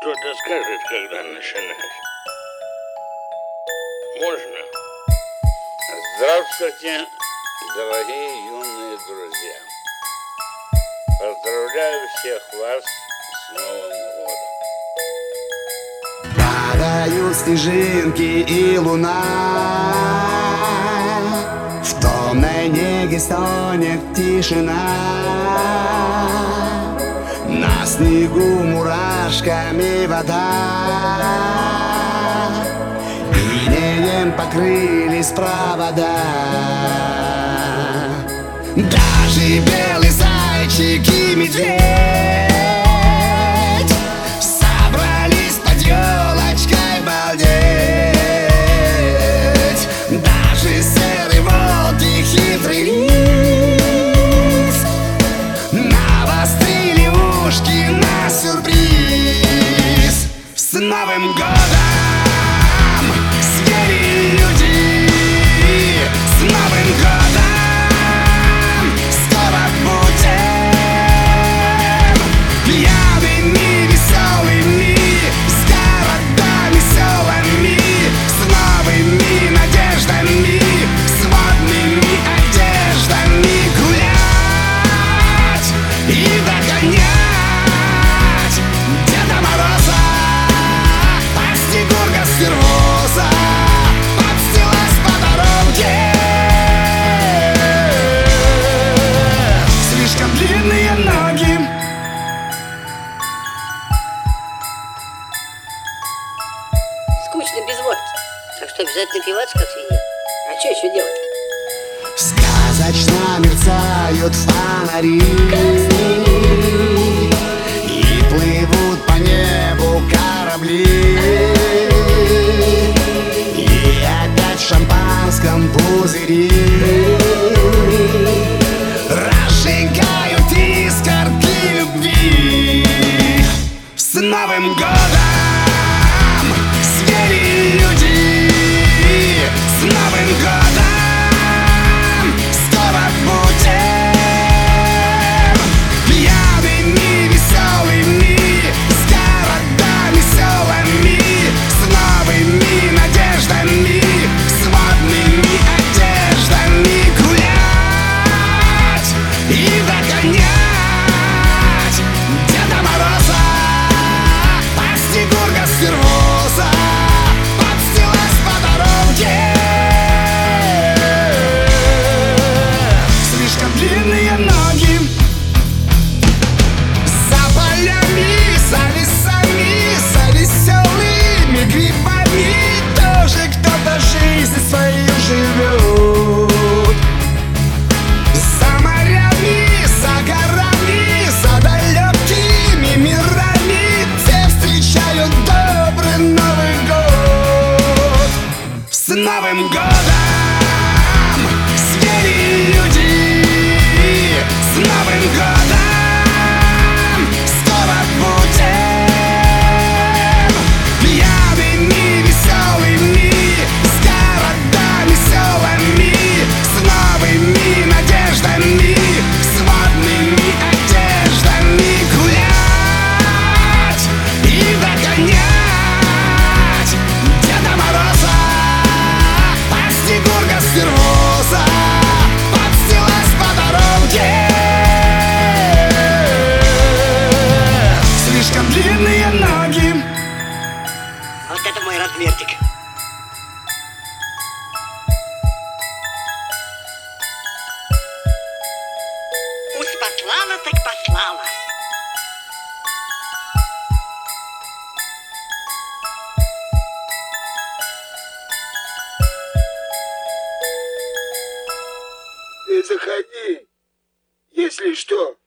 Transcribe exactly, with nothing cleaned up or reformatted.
Что-то скажет, когда начинать. Можно? Здравствуйте, дорогие юные друзья. Поздравляю всех вас с Новым годом. Падают снежинки и луна, в томной неге стонет тишина. На снегу мурашками вода, инеем покрылись провода. Даже белый зайчик и медведь собрались под елочкой балдеть. Даже серый волк и хитрый лис навострили ушки на сюрприз. С Новым годом, звери и люди! С Новым годом! Скоро будем пьяными, веселыми, с городами селами, с новыми надеждами, с модными одеждами гулять и догонять Деда Мороза. По снегу гастервоза подстилась по дороге. Слишком длинные ноги. Скучно без водки, так что обязательно пиваться, как свинья. А что еще делать? Сказочно мерцают фонари и плывут по небу корабли. И опять в шампанском пузыри разжигают искорки любви. С Новым годом, звери и люди! С Новым годом! Скоро будем пьяными, веселыми, с городами селами, с новыми надеждами, с модными одеждами гулять и догонять Деда Мороза. По снегу гастервоза подстилась по дороге. Слишком длинные ноги. За полями, за лесами, за веселыми грибами тоже кто-то жизнь свою живет. За морями, за горами, за далекими мирами все встречают добрый Новый год. С Новым годом, звери и люди! С Новым годом! Скоро будем пьяными, веселыми, с городами селами, с новыми надеждами, с модными одеждами гулять и догонять Деда Мороза. По снегу гастервоза подстилась по дороге. Слишком длинные ноги. Вот это мой размерчик. Уж послала так послала. Ты заходи, если что.